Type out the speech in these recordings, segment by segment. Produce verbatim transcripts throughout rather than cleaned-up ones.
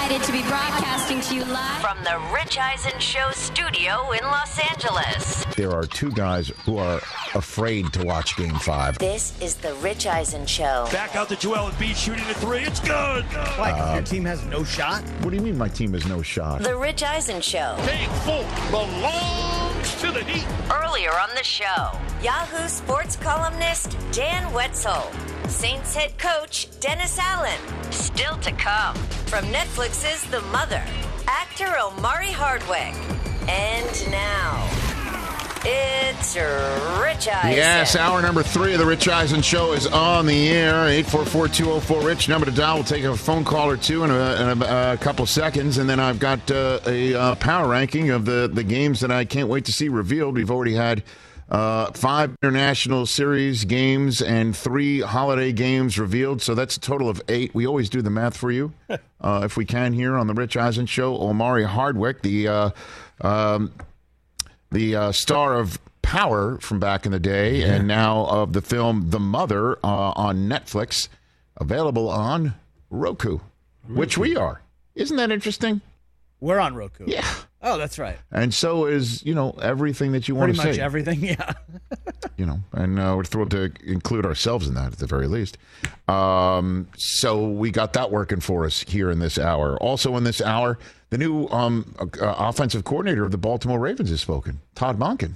excited to be broadcasting to you live from the Rich Eisen Show studio in Los Angeles. There are two guys who are afraid to watch Game five. This is the Rich Eisen Show. Back out to Joel Embiid shooting a three. It's good. Like, Uh, your team has no shot? What do you mean my team has no shot? The Rich Eisen Show. Game four belongs to the Heat. Earlier on the show, Yahoo Sports columnist Dan Wetzel. Saints head coach Dennis Allen. Still to come. From Netflix's The Mother, actor Omari Hardwick. And now, it's Rich Eisen. Yes, hour number three of the Rich Eisen Show is on the air. eight four four, two oh four, RICH. Number to dial. We'll take a phone call or two in a, in a, a couple seconds. And then I've got uh, a uh, power ranking of the, the games that I can't wait to see revealed. We've already had uh, five international series games and three holiday games revealed. So that's a total of eight. We always do the math for you, uh, if we can, here on the Rich Eisen Show. Omari Hardwick, the... Uh, um, The uh, star of Power from back in the day, yeah. and now of the film The Mother uh, on Netflix, available on Roku, Roku, which we are. Isn't that interesting? We're on Roku. Yeah. Oh, that's right. And so is, you know, everything that you want to say. Pretty much everything, yeah. You know, and uh, we're thrilled to include ourselves in that at the very least. Um, so we got that working for us here in this hour. Also in this hour, the new um, uh, offensive coordinator of the Baltimore Ravens has spoken, Todd Monken.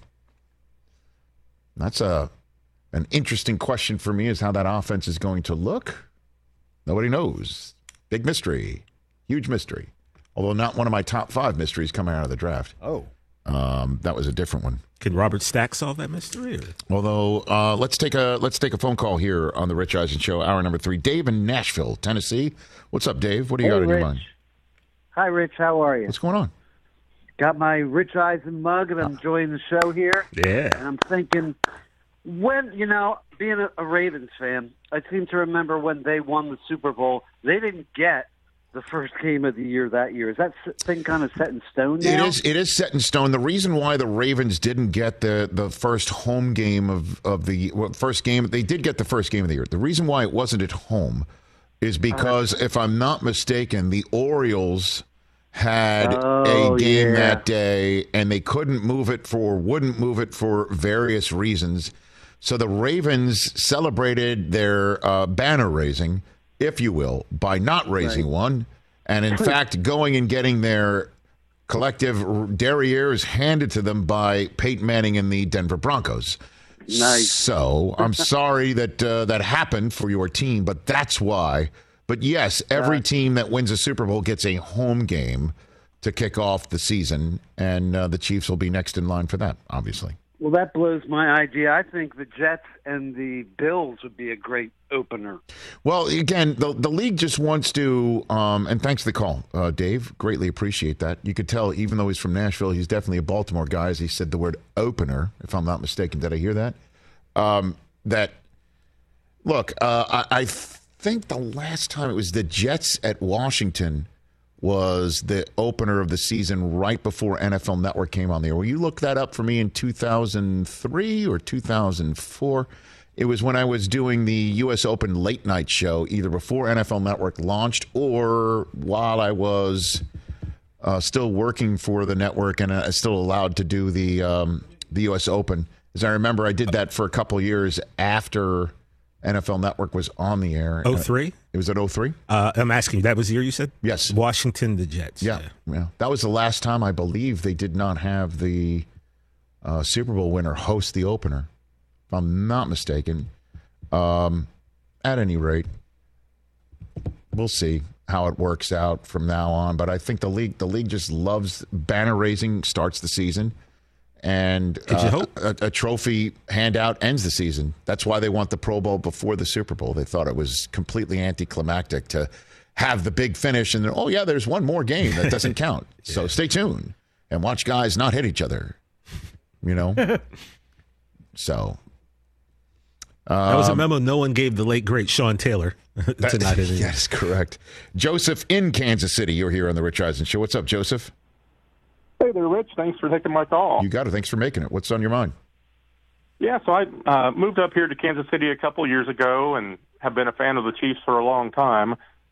That's a, an interesting question for me, is how that offense is going to look. Nobody knows. Big mystery. Huge mystery. Although not one of my top five mysteries coming out of the draft. Oh. Um, that was a different one. Can Robert Stack solve that mystery? Or? Although, uh, let's take a let's take a phone call here on the Rich Eisen Show, hour number three. Dave in Nashville, Tennessee. What's up, Dave? What do you hey, got on Rich. your mind? Hi, Rich. How are you? What's going on? Got my Rich Eisen mug, and I'm enjoying the show here. Yeah. And I'm thinking, when, you know, being a, a Ravens fan, I seem to remember when they won the Super Bowl, they didn't get the first game of the year that year. Is that thing kind of set in stone now? It is. It is set in stone. The reason why the Ravens didn't get the, the first home game of, of the well, first game, they did get the first game of the year. The reason why it wasn't at home is because, uh, if I'm not mistaken, the Orioles had oh, a game yeah. that day, and they couldn't move it for, wouldn't move it for various reasons. So the Ravens celebrated their uh, banner raising, if you will, by not raising right. one, and in fact going and getting their collective derrieres handed to them by Peyton Manning and the Denver Broncos. Nice. So I'm sorry that uh, that happened for your team, but that's why. But yes, every uh, team that wins a Super Bowl gets a home game to kick off the season, and uh, the Chiefs will be next in line for that, obviously. Well, that blows my idea. I think the Jets and the Bills would be a great opener. Well, again, the the league just wants to, um, and thanks for the call, uh, Dave. Greatly appreciate that. You could tell, even though he's from Nashville, he's definitely a Baltimore guy, as he said the word opener, if I'm not mistaken. Did I hear that? Um, that, look, uh, I, I think the last time it was the Jets at Washington was the opener of the season right before N F L Network came on the air. Will you look that up for me in two thousand three or two thousand four? It was when I was doing the U S Open late night show, either before N F L Network launched or while I was uh, still working for the network and uh, still allowed to do the um, the U S Open. As I remember, I did that for a couple of years after N F L Network was on the air. oh three? It was at oh three? Uh, I'm asking you, that was the year you said? Yes. Washington, the Jets. Yeah, yeah. yeah. That was the last time I believe they did not have the uh, Super Bowl winner host the opener, if I'm not mistaken. Um, at any rate, we'll see how it works out from now on. But I think the league, the league just loves banner raising, starts the season. And Could you uh, hope? A, a trophy handout ends the season. That's why they want the Pro Bowl before the Super Bowl. They thought it was completely anticlimactic to have the big finish and then, oh, yeah, there's one more game that doesn't count. yeah. So stay tuned and watch guys not hit each other, you know? so. Um, that was a memo no one gave the late, great Sean Taylor to that, not hit it. Yes, correct. Joseph in Kansas City, you're here on the Rich Eisen Show. What's up, Joseph? Hey there, Rich. Thanks for taking my call. You got it. Thanks for making it. What's on your mind? Yeah, so I uh, moved up here to Kansas City a couple years ago and have been a fan of the Chiefs for a long time.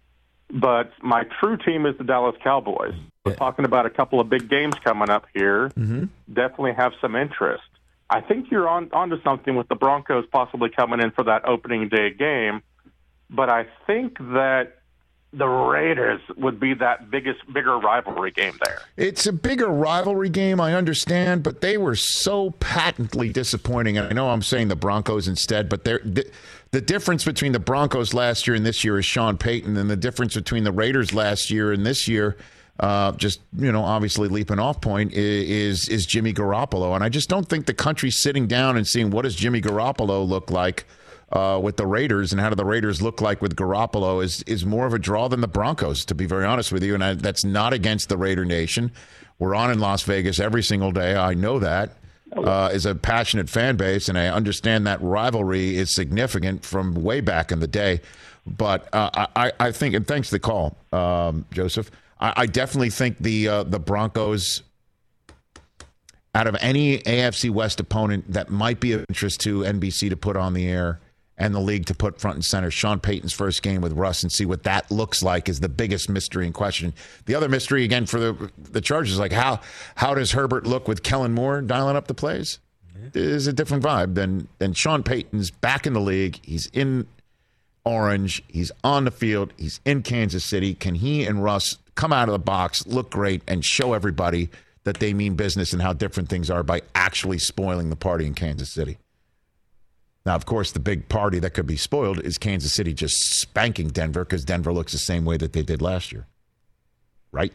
but my true team is the Dallas Cowboys. We're talking about a couple of big games coming up here. Mm-hmm. Definitely have some interest. I think you're on onto something with the Broncos possibly coming in for that opening day game, but I think that the Raiders would be that biggest, bigger rivalry game there. It's a bigger rivalry game, I understand, but they were so patently disappointing. And I know I'm saying the Broncos instead, but they're, the, the difference between the Broncos last year and this year is Sean Payton, and the difference between the Raiders last year and this year, uh, just, you know, obviously leaping off point, is, is Jimmy Garoppolo. And I just don't think the country's sitting down and seeing what does Jimmy Garoppolo look like Uh, with the Raiders, and how do the Raiders look like with Garoppolo is is more of a draw than the Broncos, to be very honest with you. And I, that's not against the Raider Nation. We're on in Las Vegas every single day. I know that uh, is a passionate fan base, and I understand that rivalry is significant from way back in the day. But uh, I, I think, and thanks for the call, um, Joseph, I, I definitely think the uh, the Broncos, out of any A F C West opponent that might be of interest to N B C to put on the air and the league to put front and center, Sean Payton's first game with Russ and see what that looks like is the biggest mystery in question. The other mystery, again, for the the Chargers is like, how how does Herbert look with Kellen Moore dialing up the plays? It is a different vibe than, than Sean Payton's back in the league. He's in Orange. He's on the field. He's in Kansas City. Can he and Russ come out of the box, look great, and show everybody that they mean business and how different things are by actually spoiling the party in Kansas City? Now, of course, the big party that could be spoiled is Kansas City just spanking Denver, because Denver looks the same way that they did last year. Right?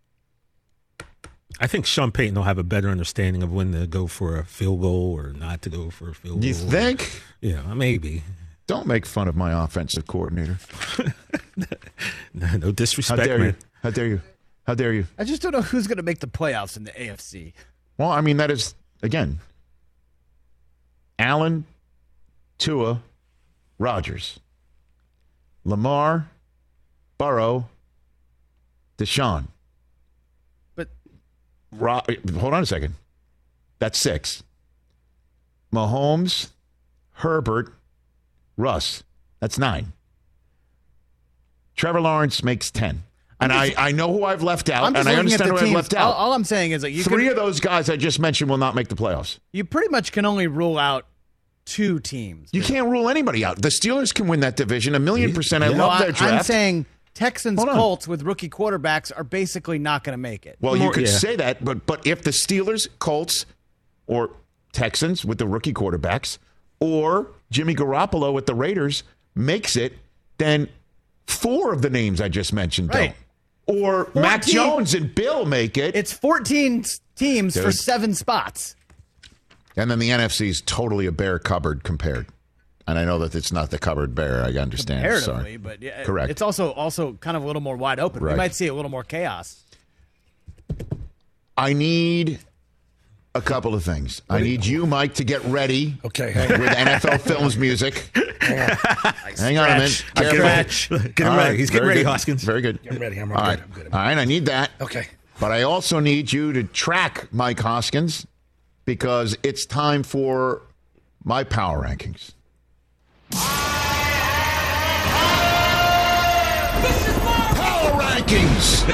I think Sean Payton will have a better understanding of when to go for a field goal or not to go for a field goal. You think? Yeah, maybe. Don't make fun of my offensive coordinator. no, no disrespect, How dare man. you? How dare you? How dare you? I just don't know who's going to make the playoffs in the A F C. Well, I mean, that is, again, Allen, Tua, Rodgers, Lamar, Burrow, Deshaun. But Ro- hold on a second. That's six. Mahomes, Herbert, Russ. That's nine. Trevor Lawrence makes ten. And I, I know who I've left out, I'm and just I looking at understand the who I've teams. left All, out. all I'm saying is that you Three can, of those guys I just mentioned will not make the playoffs. you pretty much can only rule out two teams. You can't rule anybody out. The Steelers can win that division a million percent. I No, love I, their draft. I'm saying Texans, Hold on. Colts with rookie quarterbacks are basically not going to make it. Well, you More- could yeah. say that, but but if the Steelers, Colts, or Texans with the rookie quarterbacks, or Jimmy Garoppolo with the Raiders makes it, then four of the names I just mentioned Right. don't. Or Mac fourteen Jones and Bill make it. It's fourteen teams for Dude. seven spots. And then the N F C is totally a bare cupboard compared. And I know that it's not the cupboard bare. I understand. Comparatively, Sorry. but yeah, Correct. it's also also kind of a little more wide open. Right. We might see a little more chaos. I need a couple of things. I need you, Mike, to get ready Okay. with N F L Films music. Hang on a minute. Get him Careful. ready. Get him All ready. right, He's getting very ready, good. Hoskins. Very good. I'm ready. I'm All good. right. I'm good. All right, I need that. Okay. But I also need you to track Mike Hoskins, because it's time for my power rankings. Power rankings.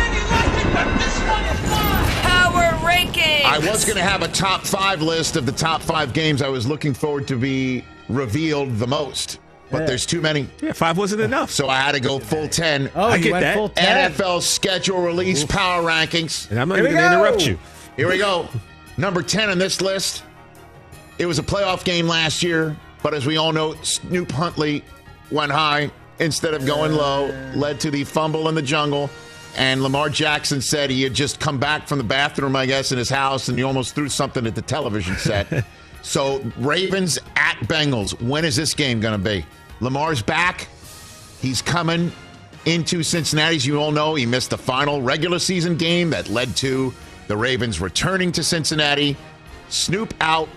Power rankings. I was going to have a top five list of the top five games I was looking forward to be revealed the most, but there's too many. Yeah, five wasn't enough. So I had to go full ten. Oh, I you get went that. full ten. N F L schedule release power rankings. And I'm not Here even we going to go. interrupt you. Here we go. Number ten on this list. It was a playoff game last year, but as we all know, Snoop Huntley went high instead of going low, led to the fumble in the jungle. And Lamar Jackson said he had just come back from the bathroom, I guess, in his house, and he almost threw something at the television set. So, Ravens at Bengals. When is this game going to be? Lamar's back. He's coming into Cincinnati. As you all know, he missed the final regular season game that led to the Ravens returning to Cincinnati. Snoop out.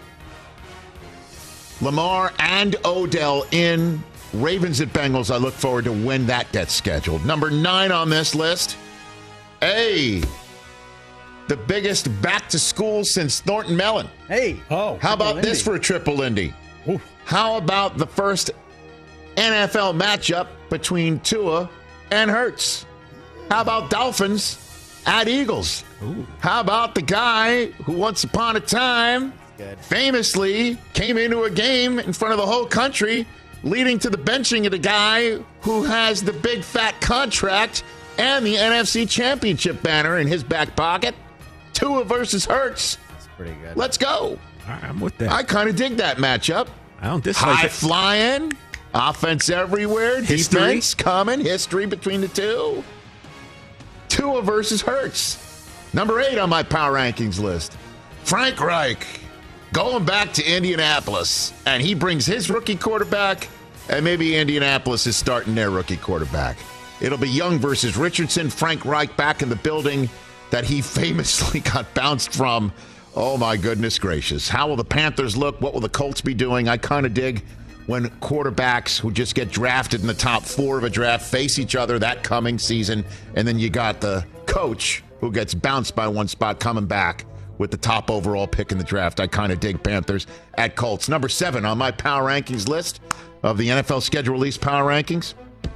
Lamar and Odell in. Ravens at Bengals. I look forward to when that gets scheduled. Number nine on this list. Hey, the biggest back to school since Thornton Mellon. Hey, Oh. How about Triple this Indy. for a triple Indy? How about the first N F L matchup between Tua and Hurts? How about Dolphins at Eagles? Ooh. How about the guy who once upon a time famously came into a game in front of the whole country, leading to the benching of the guy who has the big fat contract and the N F C Championship banner in his back pocket? Tua versus Hurts. That's pretty good. Let's go. I'm with that. I kind of dig that matchup. I don't dislike High it. flying, offense everywhere, History. defense coming, history between the two. Tua versus Hurts. Number eight on my power rankings list. Frank Reich going back to Indianapolis, and he brings his rookie quarterback, and maybe Indianapolis is starting their rookie quarterback. It'll be Young versus Richardson. Frank Reich back in the building that he famously got bounced from. Oh, my goodness gracious. How will the Panthers look? What will the Colts be doing? I kind of dig when quarterbacks who just get drafted in the top four of a draft face each other that coming season, and then you got the coach who gets bounced by one spot coming back with the top overall pick in the draft. I kind of dig Panthers at Colts. Number seven on my power rankings list of the N F L schedule release power rankings.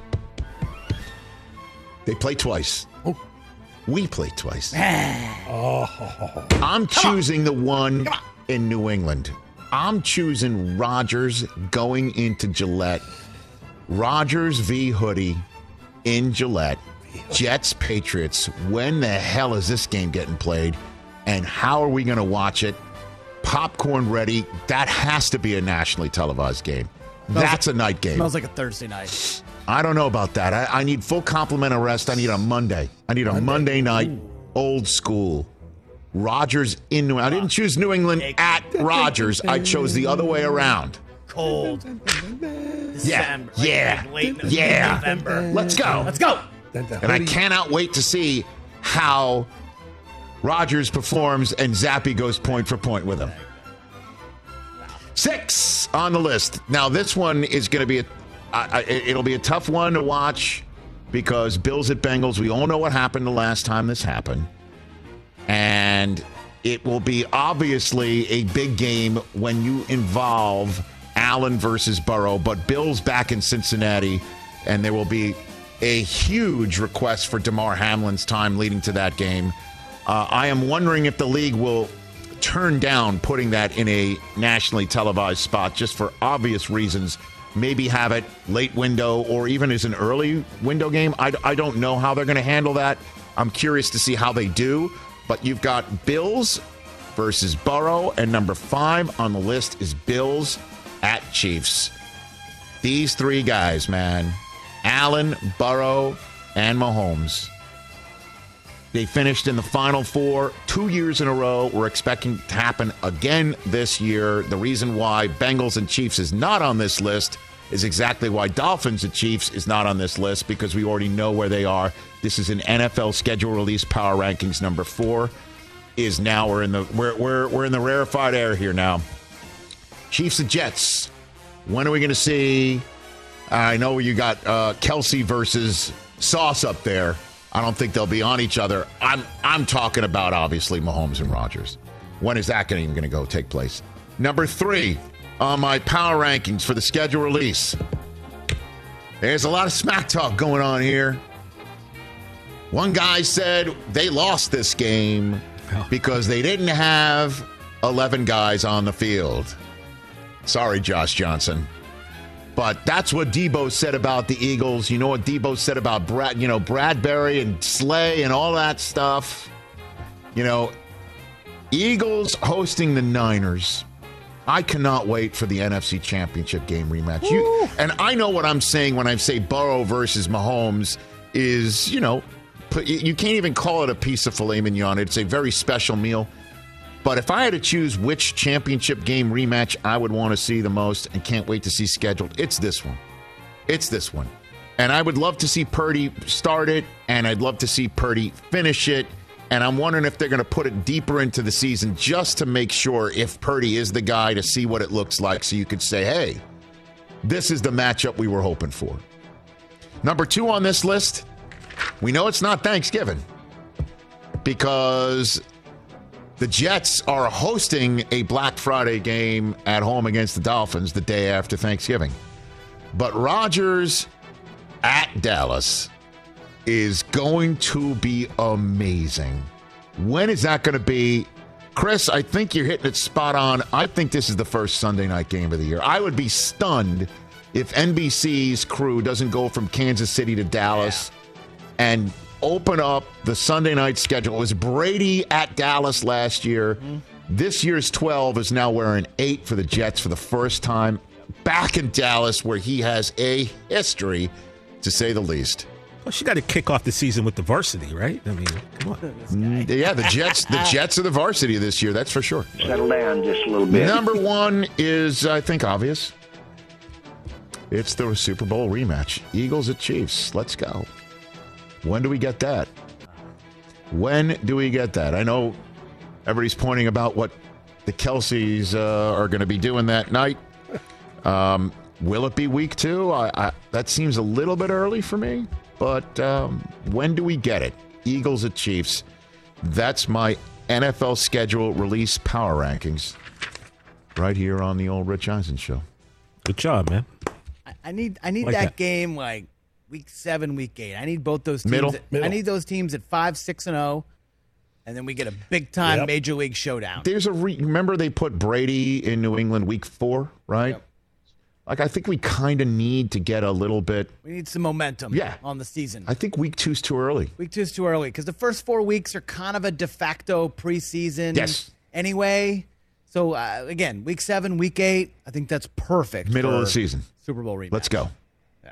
They play twice. Oh. We play twice. Oh. I'm choosing the one in New England. I'm choosing Rodgers going into Gillette. Rodgers v. Hoodie in Gillette. Jets, Patriots. When the hell is this game getting played? And how are we going to watch it? Popcorn ready. That has to be a nationally televised game. Smells That's like, a night game. Smells like a Thursday night. I don't know about that. I, I need full complement of rest. I need a Monday. I need a Monday, Monday night, Ooh. old school. Rodgers in New England. I didn't choose New England at Rodgers. I chose the other way around. Cold. Yeah. December, Yeah. Like, late, late yeah. November. Let's go. Let's go. And I cannot wait to see how Rodgers performs and Zappy goes point for point with him. Six on the list. Now, this one is going to be a I, I, it'll be a tough one to watch because Bills at Bengals, we all know what happened the last time this happened. And it will be obviously a big game when you involve Allen versus Burrow, but Bills back in Cincinnati, and there will be a huge request for Damar Hamlin's time leading to that game. Uh, I am wondering if the league will turn down putting that in a nationally televised spot just for obvious reasons. Maybe have it late window or even as an early window game. I, I don't know how they're going to handle that. I'm curious to see how they do. But you've got Bills versus Burrow, and number five on the list is Bills at Chiefs. These three guys, man, Allen, Burrow, and Mahomes. They finished in the Final Four two years in a row. We're expecting to happen again this year. The reason why Bengals and Chiefs is not on this list is exactly why Dolphins and Chiefs is not on this list, because we already know where they are. This is an N F L schedule release power rankings. Number four is now we're in the we're we're we're in the rarefied air here now. Chiefs and Jets. When are we going to see? I know you got uh, Kelsey versus Sauce up there. I don't think they'll be on each other. I'm I'm talking about obviously Mahomes and Rodgers. When is that even going to go take place? Number three on my power rankings for the schedule release. There's a lot of smack talk going on here. One guy said they lost this game because they didn't have eleven guys on the field. Sorry, Josh Johnson. But that's what Debo said about the Eagles. You know what Debo said about Brad, you know, Bradbury and Slay and all that stuff. You know, Eagles hosting the Niners. I cannot wait for the N F C Championship game rematch. You, and I know what I'm saying when I say Burrow versus Mahomes is, you know, you can't even call it a piece of filet mignon. It's a very special meal. But if I had to choose which championship game rematch I would want to see the most and can't wait to see scheduled, it's this one. It's this one. And I would love to see Purdy start it, and I'd love to see Purdy finish it. And I'm wondering if they're going to put it deeper into the season just to make sure if Purdy is the guy to see what it looks like so you could say, hey, this is the matchup we were hoping for. Number two on this list, we know it's not Thanksgiving because the Jets are hosting a Black Friday game at home against the Dolphins the day after Thanksgiving. But Rodgers at Dallas. is going to be amazing. When is that going to be? Chris, I think you're hitting it spot on. I think this is the first Sunday night game of the year. I would be stunned if N B C's crew doesn't go from Kansas City to Dallas yeah. and open up the Sunday night schedule. It was Brady at Dallas last year. Mm-hmm. This year's twelve is now wearing eight for the Jets for the first time. Back in Dallas, where he has a history, to say the least. Well, she got to kick off the season with the varsity, right? I mean, come on. Yeah, the Jets the Jets are the varsity this year, that's for sure. Settle down just a little bit. Number one is, I think, obvious. It's the Super Bowl rematch. Eagles at Chiefs. Let's go. When do we get that? When do we get that? I know everybody's pointing about what the Kelseys uh, are going to be doing that night. Um, will it be week two? I, I, that seems a little bit early for me. But um, when do we get it? Eagles at Chiefs. That's my N F L schedule release power rankings right here on the old Rich Eisen show. Good job, man. I, I need I need like that, that game like week seven, week eight. I need both those teams. Middle. At, Middle. I need those teams at five, six, and zero, and then we get a big time Yep. major league showdown. There's a re- remember they put Brady in New England week four, right? Yep. Like, I think we kind of need to get a little bit. We need some momentum Yeah. on the season. I think week two's too early. Week two is too early because the first four weeks are kind of a de facto preseason Yes. anyway. So, uh, again, week seven, week eight, I think that's perfect. Middle of for the season. Super Bowl rematch. Let's go. Yeah.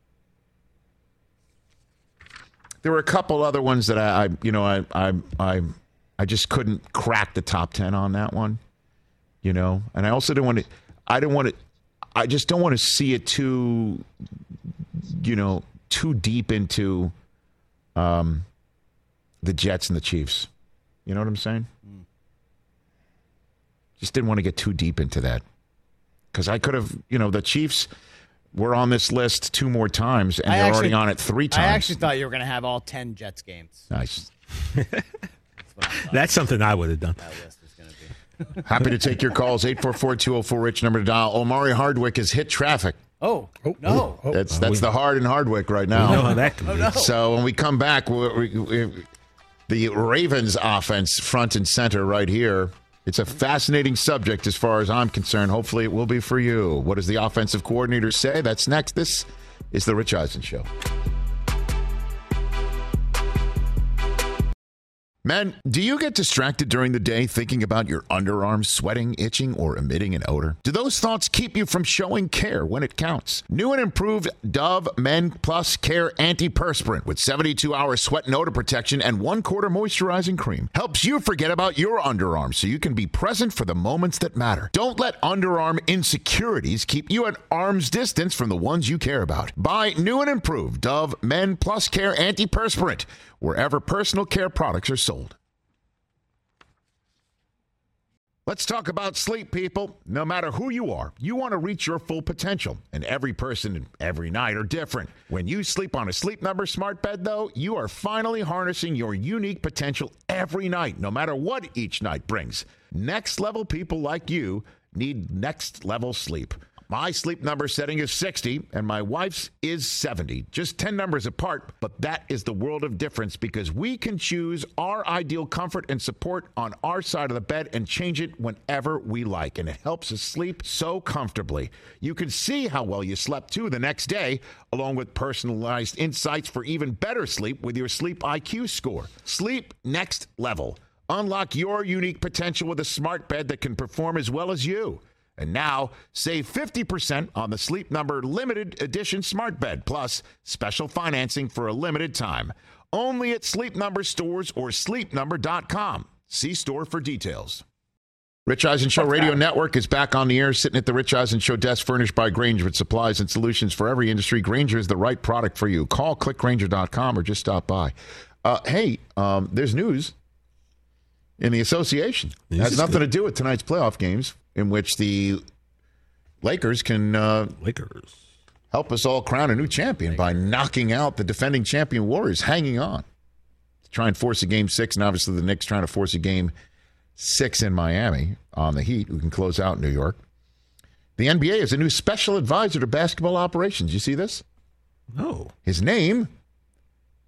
There were a couple other ones that I, I you know, I, I, I, I just couldn't crack the top ten on that one. You know, and I also didn't want to. I didn't want to. I just don't want to see it too, you know, too deep into um, the Jets and the Chiefs. You know what I'm saying? Mm. Just didn't want to get too deep into that. Because I could have, you know, the Chiefs were on this list two more times, and I they're actually- already on it three times. I actually thought you were going to have all ten Jets games. Nice. That's what I thought That's something I would have done. that list was going to be. Happy to take your calls. eight four four, two oh four, RICH, number to dial. Omari Hardwick has hit traffic. Oh, no. oh. That's Oh, that's we- the hard in Hardwick right You know now. how that can Oh, be. no. So when we come back, we, we, we, the Ravens offense front and center right here. It's a fascinating subject as far as I'm concerned. Hopefully it will be for you. What does the offensive coordinator say? That's next. This is the Rich Eisen Show. Men, do you get distracted during the day thinking about your underarms sweating, itching, or emitting an odor? Do those thoughts keep you from showing care when it counts? New and improved Dove Men Plus Care Antiperspirant with seventy-two hour sweat and odor protection and one quarter moisturizing cream helps you forget about your underarms so you can be present for the moments that matter. Don't let underarm insecurities keep you at arm's distance from the ones you care about. Buy new and improved Dove Men Plus Care Antiperspirant wherever personal care products are sold. Let's talk about sleep, people. No matter who you are, you want to reach your full potential. And every person and every night are different. When you sleep on a Sleep Number smart bed, though, you are finally harnessing your unique potential every night, no matter what each night brings. Next level people like you need next level sleep. My Sleep Number setting is sixty, and my wife's is seventy. Just ten numbers apart, but that is the world of difference because we can choose our ideal comfort and support on our side of the bed and change it whenever we like, and it helps us sleep so comfortably. You can see how well you slept, too, the next day, along with personalized insights for even better sleep with your Sleep I Q score. Sleep next level. Unlock your unique potential with a smart bed that can perform as well as you. And now, save fifty percent on the Sleep Number limited edition smart bed, plus special financing for a limited time. Only at Sleep Number stores or sleep number dot com. See store for details. Rich Eisen Show Radio Network is back on the air, sitting at the Rich Eisen Show desk, furnished by Grainger with supplies and solutions for every industry. Grainger is the right product for you. Call click grainger dot com or just stop by. Uh, hey, um, there's news in the association. It has nothing to do with tonight's playoff games, in which the Lakers can uh, Lakers help us all crown a new champion by knocking out the defending champion Warriors, hanging on to try and force a game six. And obviously the Knicks trying to force a game six in Miami on the Heat, who can close out New York. The N B A is a new special advisor to basketball operations. You see this? No. His name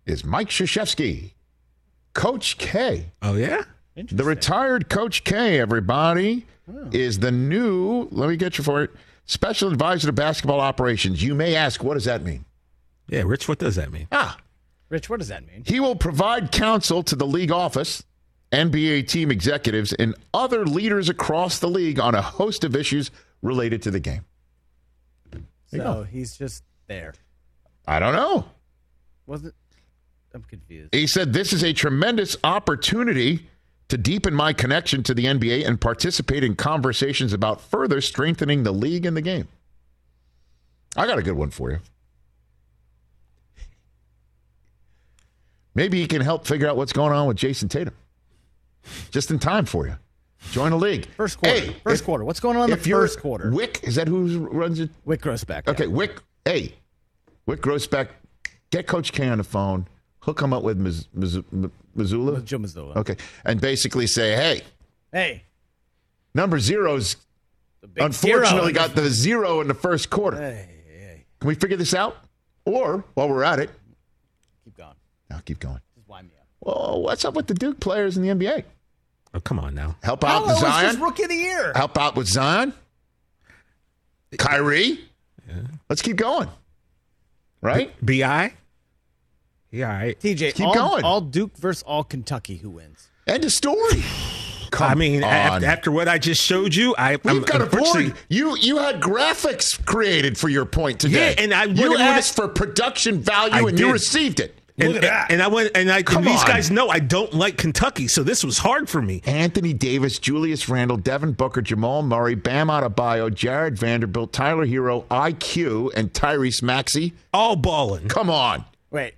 is Mike Krzyzewski, Coach K. Oh, yeah? The retired Coach K, everybody, oh. is the new, let me get you for it, Special Advisor to Basketball Operations. You may ask, what does that mean? Yeah, Rich, what does that mean? Ah. Rich, what does that mean? He will provide counsel to the league office, N B A team executives, and other leaders across the league on a host of issues related to the game. So he's just there. I don't know. Wasn't I'm confused. He said, this is a tremendous opportunity to deepen my connection to the N B A and participate in conversations about further strengthening the league and the game. I got a good one for you. Maybe he can help figure out what's going on with Jason Tatum. Just in time for you. Join the league. First quarter. Hey, first if, quarter. What's going on in the first quarter? Wick, is that who runs it? Wick Grossbeck. Okay, yeah. Wick. Hey, Wick Grossbeck, get Coach K on the phone. Hook him up with Miz, Miz, Missoula. Joe Missoula. Okay, and basically say, hey, hey, number zero's unfortunately got the zero in the first quarter. Hey, hey. Can we figure this out? Or while we're at it, keep going. No, keep going. Just wind me up. Well, what's up with the Duke players in the N B A? Oh, come on now. Help out with Zion. Was rookie of the year. Help out with Zion. Kyrie. Yeah. Let's keep going. Right? B I? Yeah, all right. T J, keep all, going. All Duke versus all Kentucky. Who wins? End of story. Come I mean, on. after, after what I just showed you, I, We've I'm got a board. You you had graphics created for your point today. Yeah, and I you would've asked asked- for production value, I and you did. received it. And, Look at that. And I went, and I. Come and these on. guys know I don't like Kentucky, so this was hard for me. Anthony Davis, Julius Randle, Devin Booker, Jamal Murray, Bam Adebayo, Jared Vanderbilt, Tyler Hero, I Q, and Tyrese Maxey. All balling. Come on. Wait.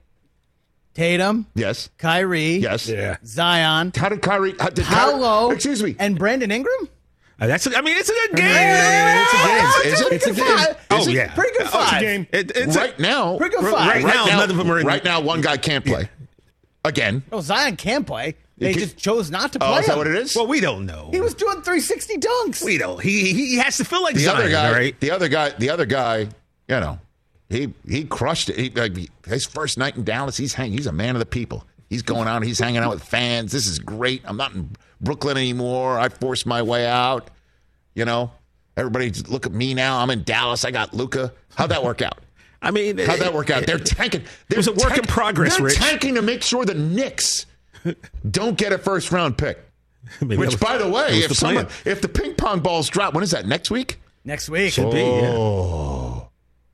Tatum. Yes. Kyrie. Yes. Yeah. Zion. How did Kyrie? How did Paolo. Kyrie, excuse me. And Brandon Ingram. Uh, that's. A, I mean, it's a good game. It's a game. Is it? It's a Is game. it? Oh Is it? yeah, Pretty good Oh, it's a five. game. It, it's right a, now. Pretty good right, five. right now, none of them are in. Right now, one guy can't play. Again. Oh, Zion can play. They can- just chose not to play Oh, is that him. what it is? Well, we don't know. He was doing three sixty dunks. We don't. He he has to feel like the Zion, other guy. right? The other guy. The other guy. You know, he he crushed it. He, like, his first night in Dallas, he's hang, He's a man of the people. He's going out. He's hanging out with fans. This is great. I'm not in Brooklyn anymore. I forced my way out. You know, everybody just look at me now. I'm in Dallas. I got Luka. How'd that work out? I mean, How'd that work out? They're tanking. They're was a work in tank- progress, They're Rich. tanking to make sure the Knicks don't get a first round pick. Maybe Which, that was- by the that way, was if the someone, plan. if the ping pong balls drop, when is that? Next week? Next week. Should be. Yeah. Oh,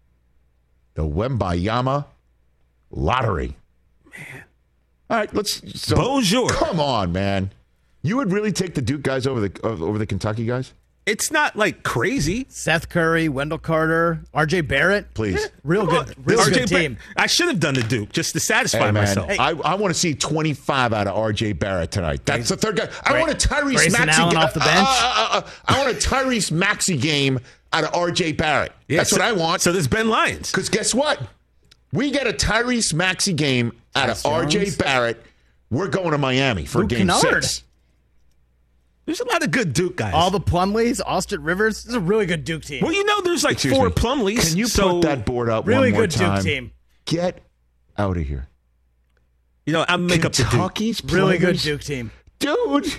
the Wembayama lottery. Man. All right, let's. So, Bonjour. Come on, man. You would really take the Duke guys over the over the Kentucky guys? It's not like crazy. Seth Curry, Wendell Carter, R J Barrett. Please. Real Come good, on. real R J good Bar- team. I should have done the Duke just to satisfy Hey, man, myself. I, I want to see twenty-five out of R J Barrett tonight. That's the third guy. I Gra- want a Tyrese Grayson Maxey Allen ga- off the uh, bench. uh, uh, uh, I want a Tyrese Maxey game out of R J Barrett. Yeah, That's so- what I want. So there's Ben Lyons. Because guess what? We get a Tyrese Maxey game out Tyus of R J Jones. Barrett. We're going to Miami for Luke game Kennard. six. There's a lot of good Duke guys. All the Plumleys, Austin Rivers. This is a really good Duke team. well, you know, there's like Excuse four me. Plumleys. Can you so, put that board up really one more good time? Duke team. Get out of here. You know, I'll make up the Duke. Kentucky's Really good players? Duke team. Dude,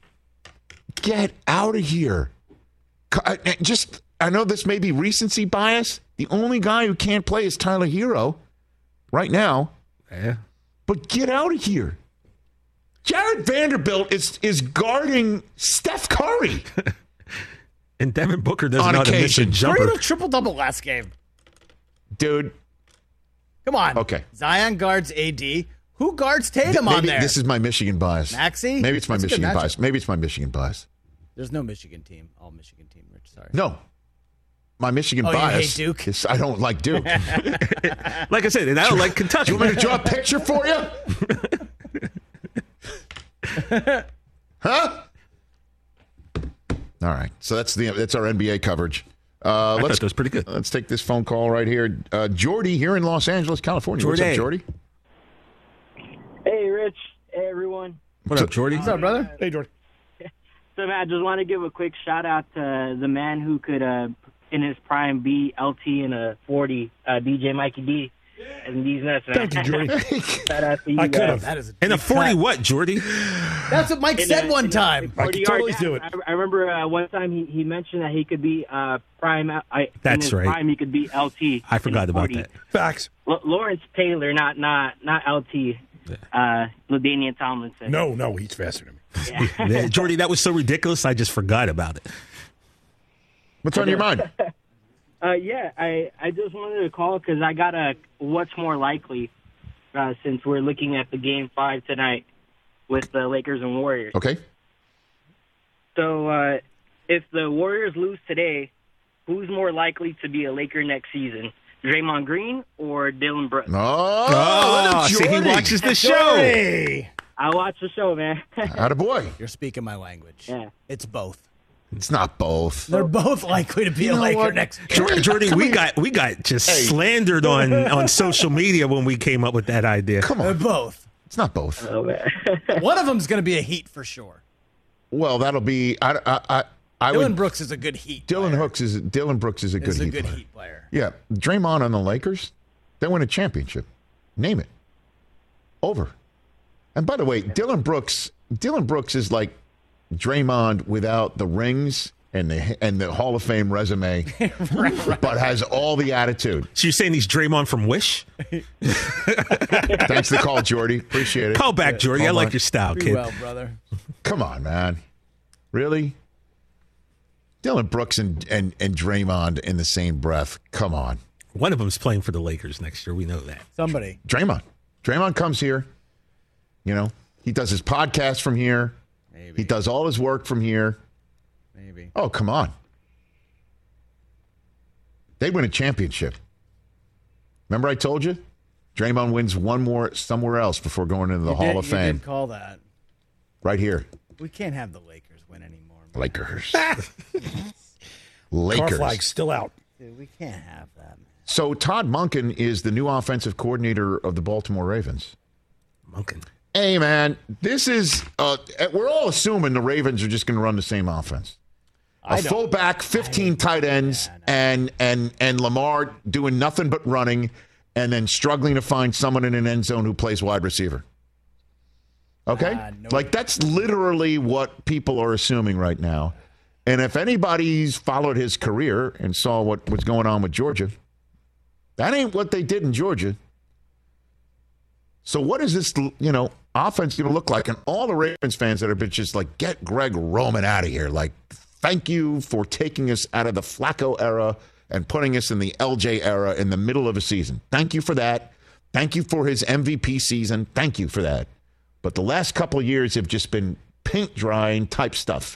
get out of here. Co- uh, Just, I know this may be recency bias. The only guy who can't play is Tyler Hero right now. Yeah. But get out of here. Jared Vanderbilt is is guarding Steph Curry. And Devin Booker doesn't On know how to miss a occasion. Curry jumper. had a triple double last game. Dude, Come on. Okay. Zion guards A D. Who guards Tatum on maybe there? this is my Michigan bias. Maxey? Maybe it's my That's a good Michigan matchup. bias. Maybe it's my Michigan bias. There's no Michigan team. All Michigan team, Rich. Sorry. No. My Michigan Oh, you bias hate Duke? is I don't like Duke. Like I said, and I don't like Kentucky. Do you want me to draw a picture for you? Huh? All right. So that's the that's our N B A coverage. Uh, I let's thought that was pretty good. let's take this phone call right here. Uh, Jordy here in Los Angeles, California. What's up, Jordy. Jordy? Hey, Rich. Hey, everyone. What up, Jordy? What's up, brother? Hey, Jordy. So, man, I just want to give a quick shout out to the man who could, uh, in his prime, be L T in a forty, uh, D J Mikey D. And these nuts, man. Thank you, Jordy. Shout out to you I could guys. have. That is a And a deep forty cut. what, Jordy? That's what Mike In said a- one in a time. I forty could totally yard do dash. it. I, I remember uh, one time he, he mentioned that he could be uh, prime. I, That's in his right. Prime, he could be L T. I forgot in a about forty. that. Facts. L- Lawrence Taylor, not not not L T. Uh, LaDainian Tomlinson. No, no, he's faster than me. Yeah. Yeah, Jordy, that was so ridiculous, I just forgot about it. What's on your mind? Uh, yeah, I, I just wanted to call because I got a what's more likely uh, since we're looking at the game five tonight with the Lakers and Warriors. Okay. So uh, if the Warriors lose today, who's more likely to be a Laker next season? Draymond Green or Dylan Brooks? Oh, Oh, look at see, he Jordy. watches the show. Hey. I watch the show, man. Attaboy. You're speaking my language. Yeah. It's both. It's not both. They're both likely to be You a know Laker what? next year. Jordy, Jordy we got we got just Hey. slandered on, on social media when we came up with that idea. Come They're on. both. It's not both. Oh, man. One of them's going to be a Heat for sure. Well, that'll be. I, I, I, I Dylan would. Brooks is a good Heat. Dylan player. Hooks is. Dylan Brooks is a good is a Heat good player. Heat player. Yeah, Draymond on the Lakers, they win a championship. Name it. Over. And by the way, Dylan Brooks, Dylan Brooks is like Draymond without the rings and the and the Hall of Fame resume, right, right. but has all the attitude. So you're saying he's Draymond from Wish? Thanks for the call, Jordy. Appreciate it. Call back, Jordy. I Call like back. your style, Be kid. well, brother. Come on, man. Really? Dylan Brooks and, and, and Draymond in the same breath. Come on. One of them's playing for the Lakers next year. We know that. Somebody. Draymond. Draymond comes here. You know, he does his podcast from here. Maybe. He does all his work from here. Maybe. Oh, come on. They win a championship. Remember I told you? Draymond wins one more somewhere else before going into the You Hall did- of you Fame. did call that. Right here. We can't have the Lakers win anymore. man. Lakers. Car Lakers. flag's still out. Dude, we can't have that. Man. So Todd Monken is the new offensive coordinator of the Baltimore Ravens. Monken. Hey, man, this is, uh, we're all assuming the Ravens are just going to run the same offense. A I don't- fullback, fifteen tight ends, Yeah, I know. and, and, and Lamar doing nothing but running and then struggling to find someone in an end zone who plays wide receiver. Okay? Uh, no. Like, that's literally what people are assuming right now. And if anybody's followed his career and saw what was going on with Georgia, that ain't what they did in Georgia. So what is this, you know, offense going to look like? And all the Ravens fans that have been just like, get Greg Roman out of here. Like, thank you for taking us out of the Flacco era and putting us in the L J era in the middle of a season. Thank you for that. Thank you for his M V P season. Thank you for that. But the last couple of years have just been paint drying type stuff.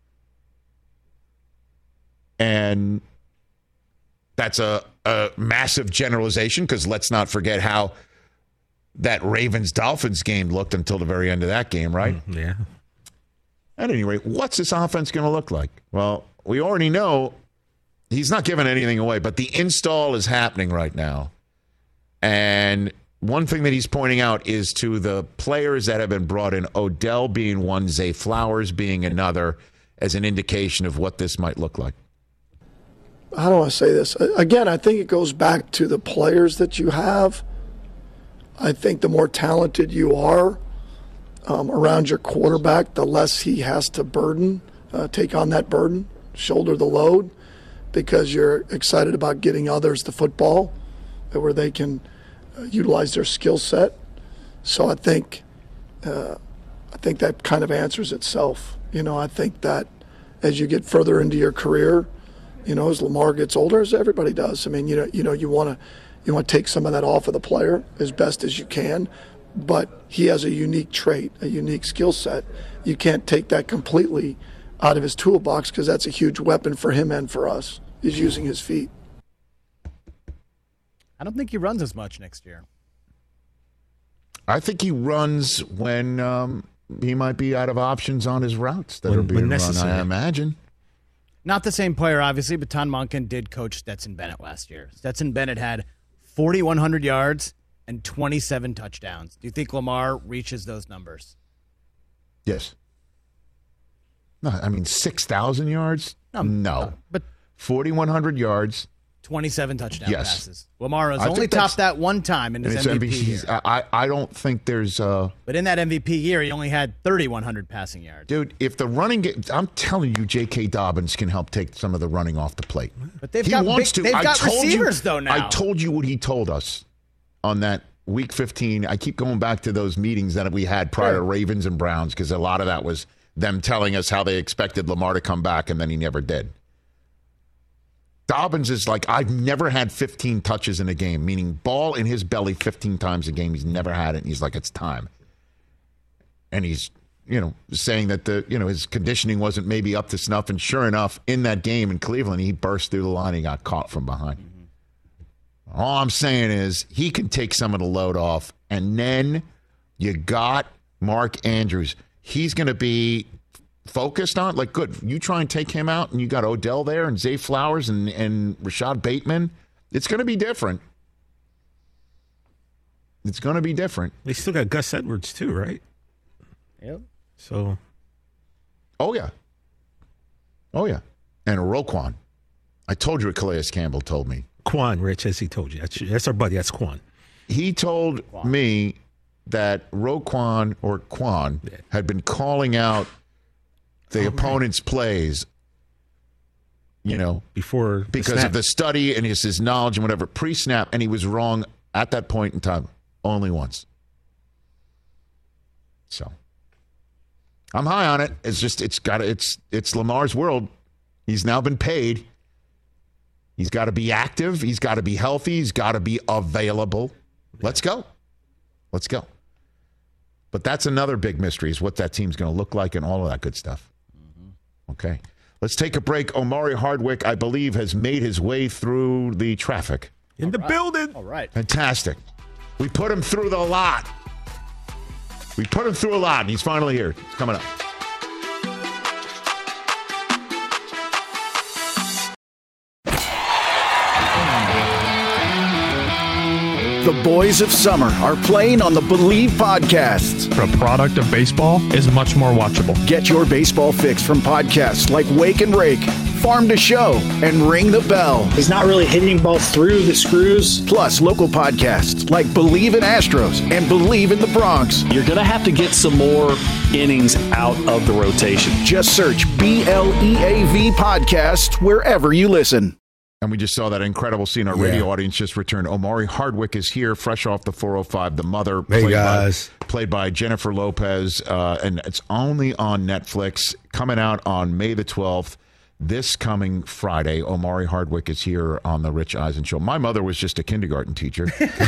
And that's a, a massive generalization because let's not forget how that Ravens-Dolphins game looked until the very end of that game, right? Mm, yeah. At any rate, what's this offense going to look like? Well, we already know he's not giving anything away, but the install is happening right now. And one thing that he's pointing out is to the players that have been brought in, Odell being one, Zay Flowers being another, as an indication of what this might look like. How do I say this? Again, I think it goes back to the players that you have. I think the more talented you are um, around your quarterback, the less he has to burden, uh, take on that burden, shoulder the load, because you're excited about getting others the football where they can uh, utilize their skill set. So I think, uh, I think that kind of answers itself. You know, I think that as you get further into your career, you know, as Lamar gets older, as everybody does. I mean, you know, you know, you want to. You want to take some of that off of the player as best as you can, but he has a unique trait, a unique skill set. You can't take that completely out of his toolbox because that's a huge weapon for him and for us, is using his feet. I don't think he runs as much next year. I think he runs when um, he might be out of options on his routes that When- are being when run, necessary. I imagine. Not the same player, obviously, but Todd Monken did coach Stetson Bennett last year. Stetson Bennett had forty-one hundred yards and twenty-seven touchdowns. Do you think Lamar reaches those numbers? Yes. No, I mean, six thousand yards? No, No. no, but forty-one hundred yards, twenty-seven touchdown Yes. passes. Lamar has I only think that's- topped that one time in And his it's M V P M V Ps. year. I, I don't think there's. Uh, But in that M V P year, he only had thirty-one hundred passing yards. Dude, if the running game, I'm telling you, J K. Dobbins can help take some of the running off the plate. But they've he got wants big, to. they've I got told receivers you, though now. I told you what he told us on that week fifteen. I keep going back to those meetings that we had prior to Ravens and Browns because a lot of that was them telling us how they expected Lamar to come back, and then he never did. Dobbins is like, I've never had fifteen touches in a game, meaning ball in his belly fifteen times a game. He's never had it, and he's like, it's time. And he's, you know, saying that the, you know, his conditioning wasn't maybe up to snuff, and sure enough, in that game in Cleveland, he burst through the line, he got caught from behind. Mm-hmm. All I'm saying is he can take some of the load off, and then you got Mark Andrews. He's going to be focused on, like, good, you try and take him out, and you got Odell there and Zay Flowers and, and Rashad Bateman. It's going to be different. It's going to be different. They still got Gus Edwards too, right? Yep. So. Oh, yeah. Oh, yeah. And Roquan. I told you what Calais Campbell told me. Quan, Rich, as he told you. That's, that's our buddy. That's Quan. He told Quan. me that Roquan or Quan yeah. had been calling out the oh, opponent's right. plays, you know, before because of the study and his, his knowledge and whatever, pre-snap, and he was wrong at that point in time only once. So I'm high on it. It's just it's got it's it's Lamar's world. He's now been paid. He's got to be active. He's got to be healthy. He's got to be available. Let's go. Let's go. But that's another big mystery is what that team's going to look like and all of that good stuff. Okay. Let's take a break. Omari Hardwick, I believe, has made his way through the traffic. In the right. building. All right. Fantastic. We put him through the lot. We put him through a lot, and he's finally here. It's coming up. The boys of summer are playing on the Believe podcasts. A product of baseball is much more watchable. Get your baseball fix from podcasts like Wake and Rake, Farm to Show, and Ring the Bell. He's not really hitting balls through the screws. Plus, local podcasts like Believe in Astros and Believe in the Bronx. You're going to have to get some more innings out of the rotation. Just search B L E A V Podcasts wherever you listen. And we just saw that incredible scene. Our yeah. radio audience just returned. Omari Hardwick is here, fresh off the four oh five. The mother, hey played, guys. By, played by Jennifer Lopez. Uh, and it's only on Netflix, coming out on May the twelfth. This coming Friday, Omari Hardwick is here on the Rich Eisen Show. My mother was just a kindergarten teacher.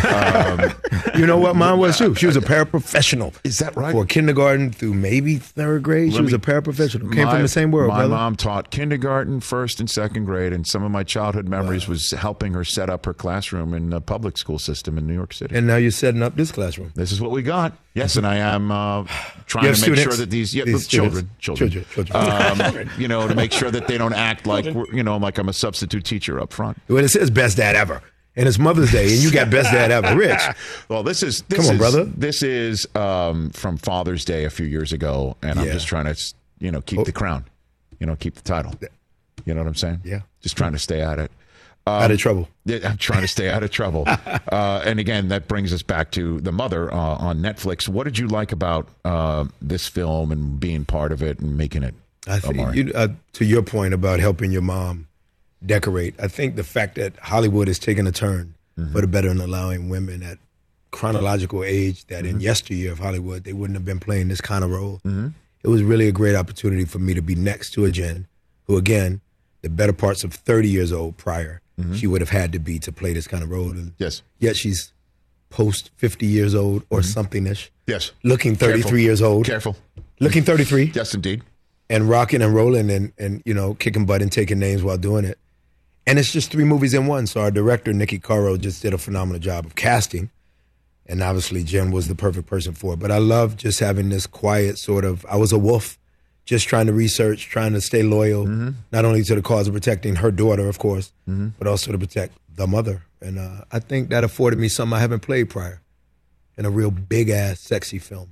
um, you know what mine was, too? She was a paraprofessional. Is that right? For kindergarten through maybe third grade. She Let was me, a paraprofessional. Came my, from the same world, My brother. mom taught kindergarten, first and second grade, and some of my childhood memories wow. was helping her set up her classroom in the public school system in New York City. And now you're setting up this classroom. This is what we got. Yes, and I am uh, trying to make students? sure that these, yeah, these children, children, children, children. Um, you know, to make sure that they don't act like, we're, you know, like I'm a substitute teacher up front. Well, it says best dad ever, and it's Mother's Day, and you got best dad ever, Rich. Well, this is this come on, is, brother. This is um, from Father's Day a few years ago, and I'm yeah. just trying to, you know, keep oh. the crown, you know, keep the title. You know what I'm saying? Yeah. Just trying to stay at it. Um, out of trouble. Yeah, I'm trying to stay out of trouble. Uh, and again, that brings us back to The Mother uh, on Netflix. What did you like about uh, this film and being part of it and making it? I think you, uh, to your point about helping your mom decorate, I think the fact that Hollywood has taken a turn mm-hmm. for the better in allowing women at chronological age that mm-hmm. in yesteryear of Hollywood, they wouldn't have been playing this kind of role. Mm-hmm. It was really a great opportunity for me to be next to a Jen, who again, the better parts of thirty years old prior, mm-hmm. she would have had to be to play this kind of role. And yes. Yet she's post fifty years old or mm-hmm. something-ish. Yes. Looking thirty-three Careful. years old. Careful. Looking thirty-three. Yes, indeed. And rocking and rolling and, and, you know, kicking butt and taking names while doing it. And it's just three movies in one. So our director, Nikki Caro, just did a phenomenal job of casting. And obviously Jen was the perfect person for it. But I love just having this quiet sort of, I was a wolf, just trying to research, trying to stay loyal, mm-hmm. not only to the cause of protecting her daughter, of course, mm-hmm. but also to protect the mother. And uh, I think that afforded me something I haven't played prior in a real big-ass, sexy film.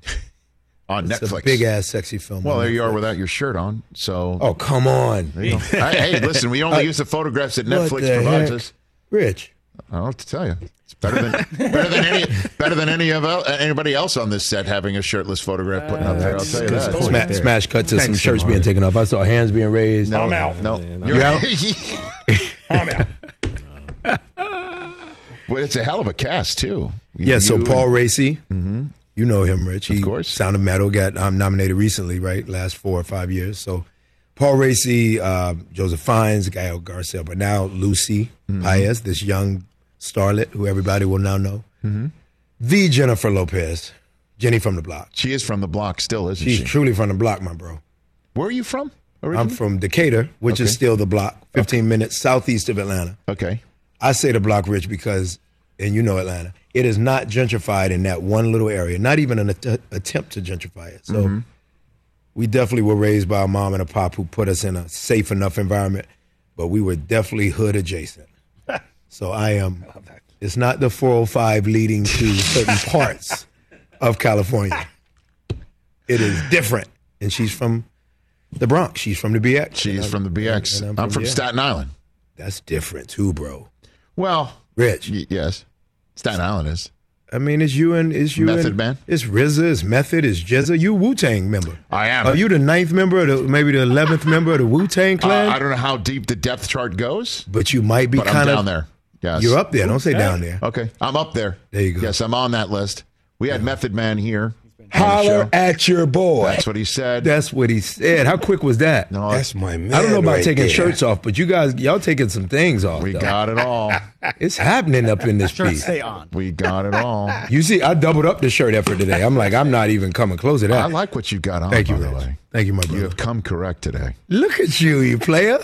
On it's Netflix. a big-ass, sexy film. Well, there Netflix. you are without your shirt on, so... Oh, come on. You know. Hey, listen, we only use the photographs that Netflix provides heck? us. Rich. I don't know what to tell you. It's better than better than any better than any of el- anybody else on this set having a shirtless photograph putting up there. I'll tell you that. Smash, smash cut to Thanks, some shirts Amari. being taken off. I saw hands being raised. No, I'm out. No, Yeah, no. you're You out? I'm out. Well, it's a hell of a cast too. Yeah, so You Paul and- Racy, Mhm. you know him, Rich. He, Of course. Sound of Metal got um, nominated recently, right? Last four or five years. So Paul Racy, uh, Joseph Fiennes, Gael Garcia, but now Lucy Mm-hmm. Paez, this young starlet who everybody will now know. Mhm. The Jennifer Lopez, Jenny from the block. She is from the block still, isn't She's she? truly from the block, my bro. Where are you from? I'm originally? from Decatur, which is Okay. still the block, fifteen minutes southeast of Atlanta. Okay. I say the block, Rich, because, and you know Atlanta, it is not gentrified in that one little area, not even an att- attempt to gentrify it. So Mm-hmm. we definitely were raised by a mom and a pop who put us in a safe enough environment, but we were definitely hood adjacent. So I am, it's not the four oh five leading to certain parts of California. It is different. And she's from the Bronx. She's from the B X. She's from the B X. And I'm from yeah. Staten Island. That's different too, bro. Well, Rich. y- yes. Staten Island is. I mean, it's you and it's you Method and, Man? It's R Z A, it's Method, it's Jezza. You Wu-Tang member. I am. Are you the ninth member, or the, maybe the eleventh member of the Wu-Tang Uh, clan? I don't know how deep the depth chart goes, but you might be but I'm kind down of there. Yes. You're up there. Don't say down there. Okay. I'm up there. There you go. Yes, I'm on that list. We had Method Man here. on the Holler show. at your boy. That's what he said. That's what he said. How quick was that? No, That's my man. I don't know about right taking there. shirts off, but you guys, y'all taking some things off. we though. got it all. It's happening up in this Shirts piece. stay on. We got it all. You see, I doubled up the shirt effort today. I'm like, I'm not even coming close to that. I like what you got on, Thank you, by the Rich. way. Thank you, my You brother. have come correct today. Look at you, you player.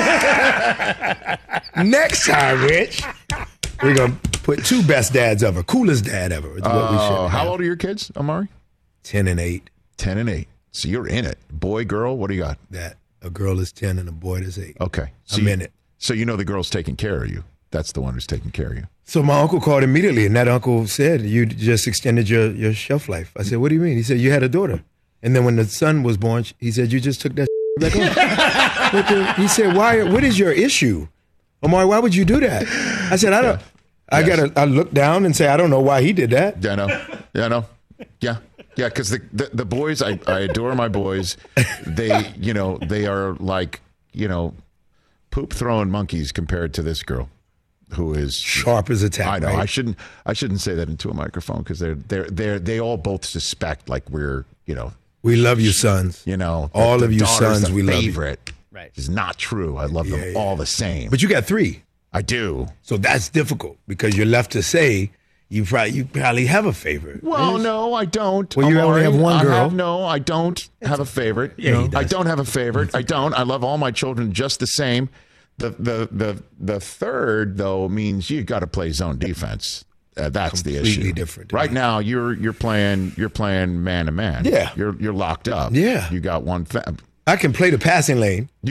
Next time, Rich, we're going to put two best dads ever. Coolest dad ever. Is what we Oh, should how have. old are your kids, Amari? ten and eight. ten and eight. So you're in it. Boy, girl, what do you got? That a girl is ten and a boy is eight. Okay. So I'm you, in it. So you know the girl's taking care of you. That's the one who's taking care of you. So my uncle called immediately, and that uncle said, you just extended your, your shelf life. I said, what do you mean? He said, you had a daughter. And then when the son was born, he said, you just took that back on. What the- he said, why? What is your issue? Omar, why would you do that? I said, I don't. I Yes. gotta. I look down and say, I don't know why he did that. Yeah, I know. Yeah, I know. Yeah. Yeah, because the, the, the boys, I, I adore my boys. They, you know, they are like, you know, poop throwing monkeys compared to this girl who is Sharp as a tack. I know. right? I shouldn't I shouldn't say that into a microphone because they're they're they're they all both suspect like we're, you know, We love you, sons. you know, All the of you daughter's sons, the we love you. favorite. Right. It's not true. I love them Yeah, yeah. all the same. But you got three, I do. so that's difficult because you're left to say you probably you probably have a favorite. Well, Yes. no, I don't. Well, you only Amari. have one I girl. have- no, I don't have a favorite. Yeah, he I does. don't have a favorite. I don't. I love all my children just the same. The the the the third though means you got to play zone defense. Uh, that's the Completely issue. different to Right me. now, you're you're playing you're playing man to man. Yeah. you're you're locked up. Yeah. you got one. Fa- I can play the passing lane. you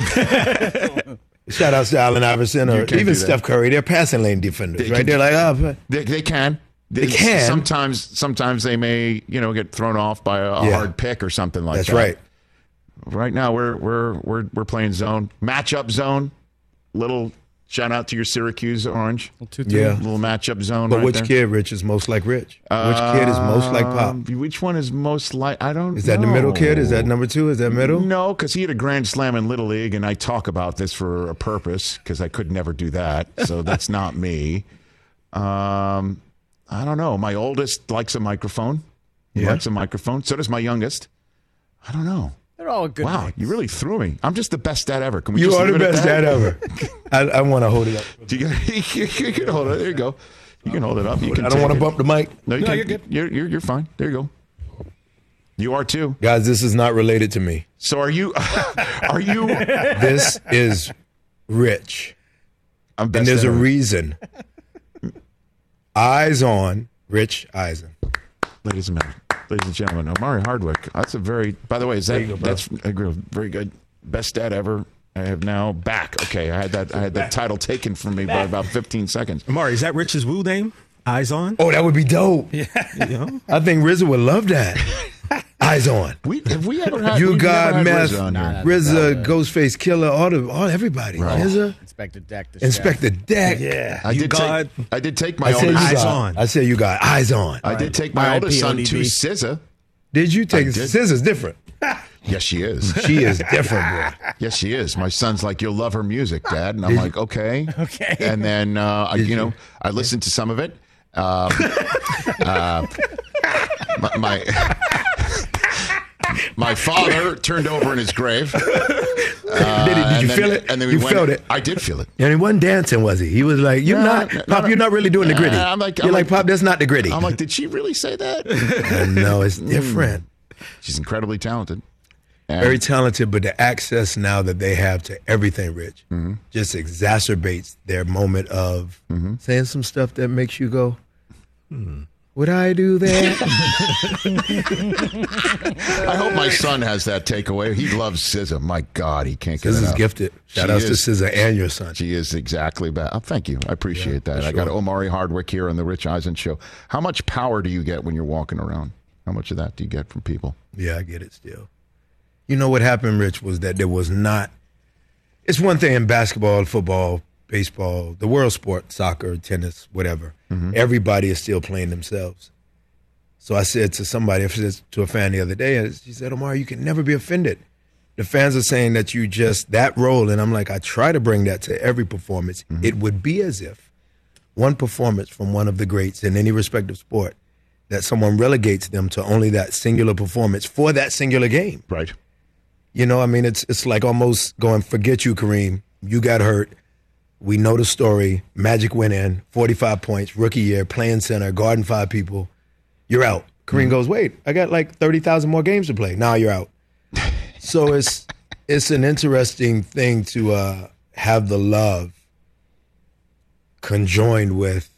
can. Shout out to Allen Iverson or You can't even do that. Steph Curry. They're passing lane defenders, They right? can- They're like, oh, They, they can. They can. Sometimes, sometimes they may, you know, get thrown off by a, a Yeah. hard pick or something like that's that. right. Right now, we're we're we're we're playing zone matchup zone. Little shout out to your Syracuse Orange. Two, three. Yeah. Little matchup zone. But right which there. kid, Rich, is most like Rich? Which kid is most like Pop? Um, Which one is most like? I don't. Is that the middle kid? Is that know. number two? Is that middle? No, because he had a grand slam in Little League, and I talk about this for a purpose because I could never do that. So that's not me. Um, I don't know. My oldest likes a microphone. He Yeah. likes a microphone. So does my youngest. I don't know. They're all good. Wow, mix. you really threw me. I'm just the best dad ever. Can we You just are the leave it at best that? dad ever. I, I want to hold it up. Do you, you can hold it. There you go. You can hold it up. You can I don't want to take it. bump the mic. No, you No, can't. you're good. You're, you're you're fine. There you go. You are too. Guys, this is not related to me. So are you? Are you? This is Rich. I'm best And there's dad a ever. reason. Eyes on Rich Eisen. Ladies and gentlemen, ladies and gentlemen, Omari Hardwick. That's a very. By the way, is that that's I agree, very good. Best dad ever. I have now back. Okay, I had that. I had that title taken from me by about fifteen seconds. Amari, is that Rich's Wu name? Eyes on? Oh, that would be dope. Yeah. You know? I think R Z A would love that. Eyes On. We, have we ever had You we've Got never had Meth, R Z A on here. Nah, R Z A, that's- Ghostface Killer, all the all everybody. Right. R Z A, Inspector Deck. the Inspector chef. Deck. Yeah. I you did got. take. I did take I my said you oldest. Eyes got. On. I said you got Eyes On. I did take my R I P oldest son O D to B. S Z A. Did you take I did. Scissors different? Yes, she is. She is different, boy. Yes, she is. My son's like, "You'll love her music, Dad," and I'm Did like, "Okay." Okay. And then, uh, I, you know, I listened to some of it. Um, uh, my, my my father turned over in his grave. Uh, Did, he, did and you then- feel it? And then we you went, felt it. I did feel it. And he wasn't dancing, was he? He was like, "You're No, not, no, Pop. no. You're not really doing the gritty." Uh, I'm like- you're I'm like, like- Pop. That's not the gritty. I'm like, did she really say that? no, it's different. She's incredibly talented. And Very talented, but the access now that they have to everything, Rich, Mm-hmm. just exacerbates their moment of Mm-hmm. saying some stuff that makes you go, hmm, would I do that? I hope my son has that takeaway. He loves S Z A. My God, he can't get This is enough. gifted. Shout She outs to is. S Z A and your son. She is exactly that. Oh, thank you. I appreciate Yeah, that. for I got sure. Omari Hardwick here on the Rich Eisen Show. How much power do you get when you're walking around? How much of that do you get from people? Yeah, I get it still. You know what happened, Rich, was that there was not. It's one thing in basketball, football, baseball, the world sport, soccer, tennis, whatever. Everybody is still playing themselves. So I said to somebody, I said to a fan the other day, she said, Omar, you can never be offended. The fans are saying that you just, that role. And I'm like, I try to bring that to every performance. It would be as if one performance from one of the greats in any respective sport, that someone relegates them to only that singular performance for that singular game. Right. You know, I mean, it's it's like almost going, forget you, Kareem. You got hurt. We know the story. Magic went in, forty-five points, rookie year, playing center, guarding five people. You're out. Kareem Mm-hmm. goes, wait, I got like thirty thousand more games to play. Now you're out. So it's it's an interesting thing to uh, have the love conjoined with,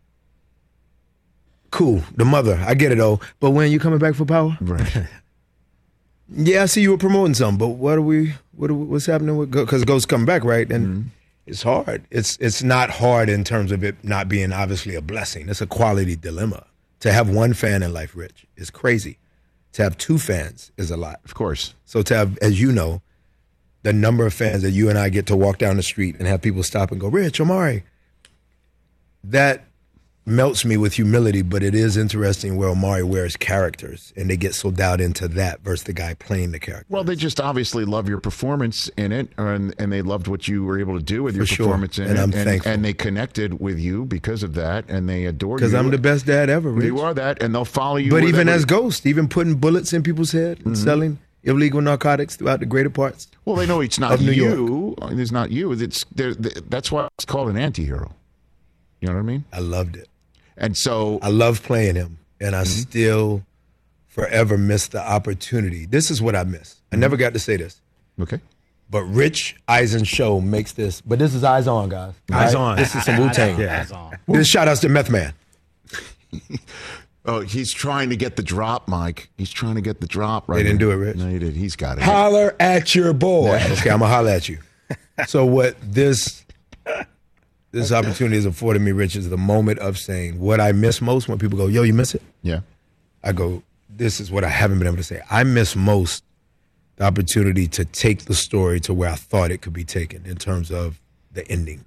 cool, the mother. I get it, though. But when you coming back for power? Right. Yeah, I see you were promoting something, but what are we? What are we, what's happening with? Because Ghost come back, right? And Mm-hmm. it's hard. It's it's not hard in terms of it not being obviously a blessing. It's a quality dilemma. To have one fan in life, Rich, is crazy. To have two fans is a lot. Of course. So to have, as you know, the number of fans that you and I get to walk down the street and have people stop and go, Rich, Omari, that melts me with humility, but it is interesting where Omari wears characters, and they get so dialed into that versus the guy playing the character. Well, they just obviously love your performance in it, and, and they loved what you were able to do with your For sure. performance in And it. I'm and, thankful. and they connected with you because of that, and they adore you. Because I'm the best dad ever, Rich. You are that, and they'll follow you. But even wherever- as Ghost, even putting bullets in people's head and Mhm. selling illegal narcotics throughout the greater parts. Well, they know it's not of New you. It's not you. It's they're- they- that's why it's called an anti-hero. You know what I mean? I loved it. And so I love playing him, and I Mm-hmm. still forever miss the opportunity. This is what I miss. I never got to say this. Okay. But Rich Eisen Show makes this. But this is Eyes On, guys. Eyes Right? On. This is some Wu-Tang. Yeah. Eyes on. This shout outs to Meth Man. Oh, he's trying to get the drop, Mike. He's trying to get the drop right They didn't here. do it, Rich. No, he did. He's got it. Holler at your boy. Okay, I'm gonna holler at you. So what this this opportunity has afforded me, Rich, is the moment of saying what I miss most when people go, yo, you miss it? Yeah. I go, this is what I haven't been able to say. I miss most the opportunity to take the story to where I thought it could be taken in terms of the ending.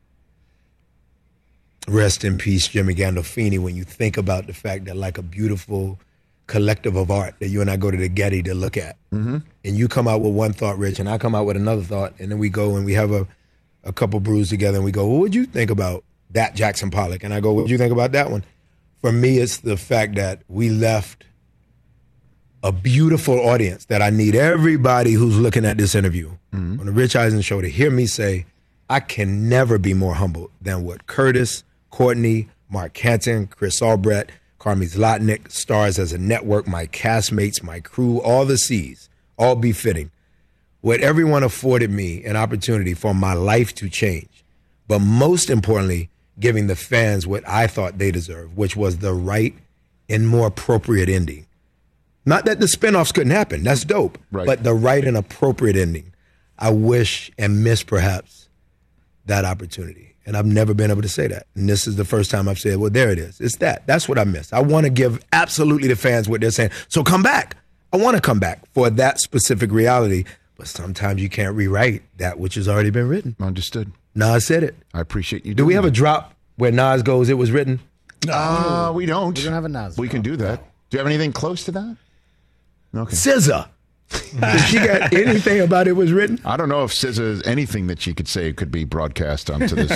Rest in peace, Jimmy Gandolfini, when you think about the fact that like a beautiful collective of art that you and I go to the Getty to look at, Mm-hmm. and you come out with one thought, Rich, and I come out with another thought, and then we go and we have a, a couple brews together, and we go, well, what'd you think about that Jackson Pollock? And I go, what'd you think about that one? For me, it's the fact that we left a beautiful audience that I need everybody who's looking at this interview on the Rich Eisen Show to hear me say, I can never be more humbled than what Curtis, Courtney, Mark Canton, Chris Albrecht, Carmi Zlotnick, stars as a network, my castmates, my crew, all the C's, all befitting. What everyone afforded me an opportunity for my life to change, but most importantly, giving the fans what I thought they deserved, which was the right and more appropriate ending. Not that the spinoffs couldn't happen. That's dope. Right. But the right and appropriate ending. I wish and miss perhaps that opportunity. And I've never been able to say that. And this is the first time I've said, well, there it is. It's that. That's what I miss. I want to give absolutely the fans what they're saying. So come back. I want to come back for that specific reality, but sometimes you can't rewrite that which has already been written. Understood. Nas said it. I appreciate you. Do we have that. a drop where Nas goes, it was written? No, uh, we don't. We don't have a Nas. We can do that. Do you have anything close to that? Okay. S Z A. Does she got anything about it was written? I don't know if S Z A is anything that she could say could be broadcast onto this,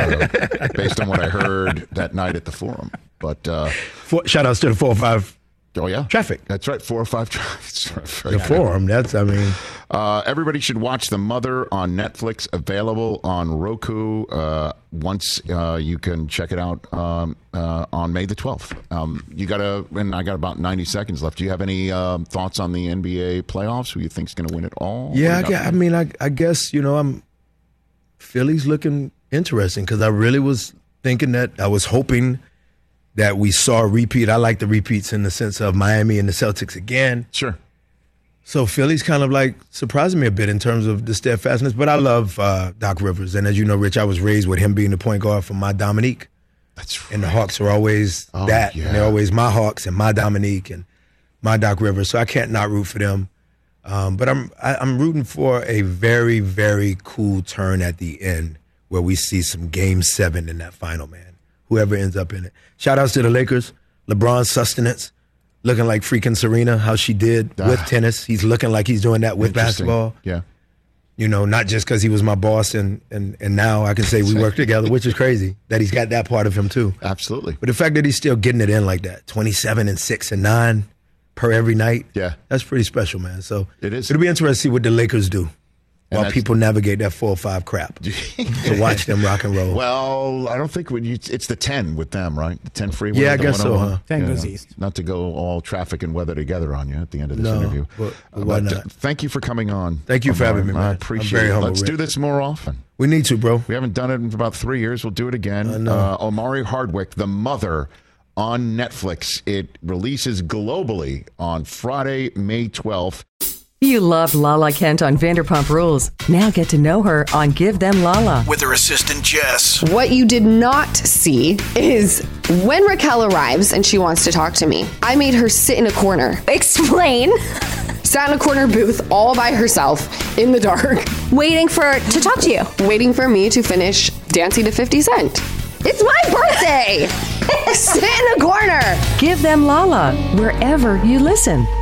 uh, based on what I heard that night at the Forum. But uh, For, shout outs to the four oh five. Oh yeah, traffic. That's right, four oh five traffic. The Forum. That's I mean. Uh, everybody should watch The Mother on Netflix, available on Roku. Uh, once uh, you can check it out um, uh, on May the twelfth. Um, you got to, and I got about ninety seconds left. Do you have any uh, thoughts on the N B A playoffs? Who you think's going to win it all? Yeah, I, guess, I mean, I, I guess you know, I'm Philly's looking interesting because I really was thinking that I was hoping that we saw a repeat. I like the repeats in the sense of Miami and the Celtics again. Sure. So Philly's kind of like surprising me a bit in terms of the steadfastness, but I love uh, Doc Rivers. And as you know, Rich, I was raised with him being the point guard for my Dominique. That's right. And the Hawks are always oh, that. Yeah. And they're always my Hawks and my Dominique and my Doc Rivers. So I can't not root for them. Um, but I'm I, I'm rooting for a very, very cool turn at the end where we see some game seven in that final, man. Whoever ends up in it. Shout outs to the Lakers. LeBron's sustenance. Looking like freaking Serena, how she did ah. with tennis. He's looking like he's doing that with basketball. Yeah. You know, not just because he was my boss and, and, and now I can say we work together, which is crazy that he's got that part of him too. Absolutely. But the fact that he's still getting it in like that, twenty-seven and six and nine per every night. Yeah. That's pretty special, man. So it is. It'll be interesting to see what the Lakers do. And while people navigate that four or five crap. To watch them rock and roll. Well, I don't think when you, it's the ten with them, right? The ten freeway. Yeah, I guess so, huh? ten yeah, goes east. Not to go all traffic and weather together on you at the end of this no, interview. But, but uh, why but, not? uh, thank you for coming on. Thank you for Omar. having me, man. I I'm appreciate very it. humble, Let's Rick. do this more often. We need to, bro. We haven't done it in about three years. We'll do it again. I know. Uh, Omari Hardwick, The Mother, on Netflix. It releases globally on Friday, May twelfth. You loved Lala Kent on Vanderpump Rules. Now get to know her on Give Them Lala. With her assistant, Jess. What you did not see is when Raquel arrives and she wants to talk to me, I made her sit in a corner. Explain. Sat in a corner booth all by herself in the dark. Waiting for to talk to you. Waiting for me to finish dancing to fifty cent. It's my birthday. Sit in a corner. Give Them Lala wherever you listen.